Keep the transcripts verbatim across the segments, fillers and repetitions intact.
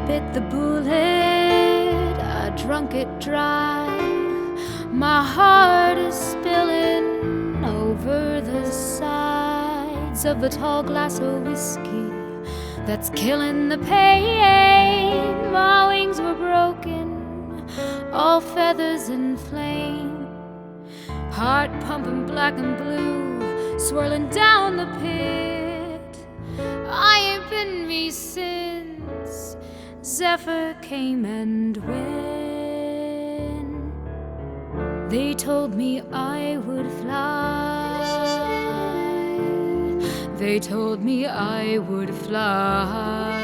bit the bullet, I drunk it dry. My heart is spilling over the sides of a tall glass of whiskey that's killing the pain. My wings were broken, all feathers in flame. Heart pumping black and blue, swirling down the pit. I ain't been me since Zephyr came and went. They told me I would fly. They told me I would fly.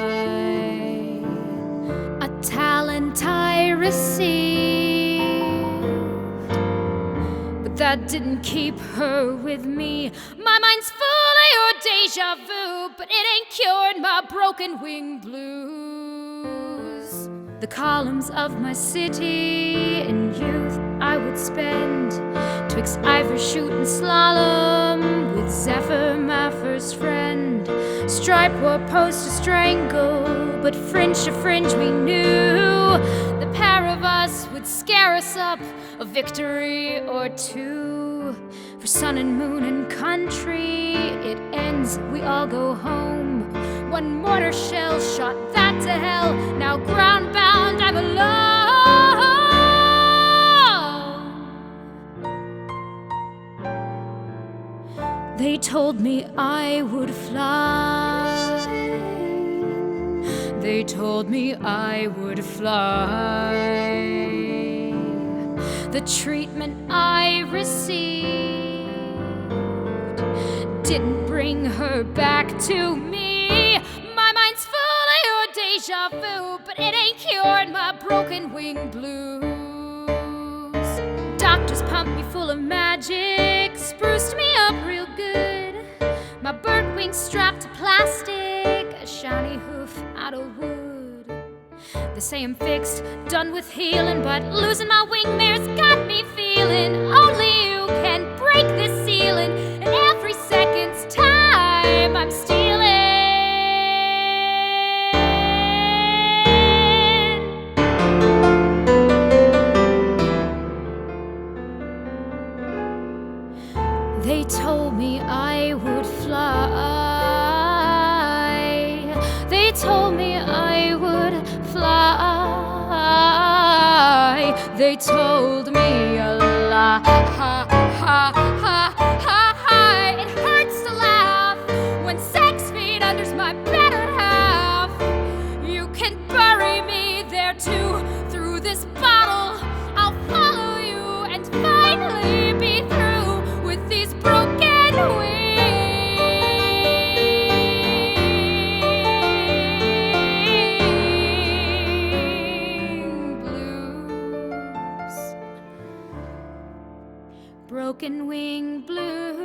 A talent I received, but that didn't keep her with me. My mind's full of your deja vu, but it ain't cured my broken wing blues. The columns of my city in youth I would spend twixt Ivor shooting slalom with Zephyr, my first friend. Stripe were post to strangle, but fringe to fringe we knew the pair of us would scare us up a victory or two. For sun and moon and country, it ends, we all go home. One mortar shell shot that to hell. Now ground bound, I'm alone. They told me I would fly. They told me I would fly. The treatment I received didn't bring her back to me. My mind's full of your deja vu, but it ain't cured my broken wing blues. Doctors pumped me full of magic, spruced me up real good. My bird wings strapped to plastic, a shiny hoof out of wood. They say I'm fixed, done with healing, but losing my wing mare's got me feeling only you can break this ceiling, and every second's time I'm stealing. They told me I would fly. They told me I would fly. They told me a lie. Ha, ha, ha, ha, ha. It hurts to laugh when six feet under's my better half. You can bury me there too. Through this bottle, I'll follow you and finally be through with these broken wings. Broken wing blues.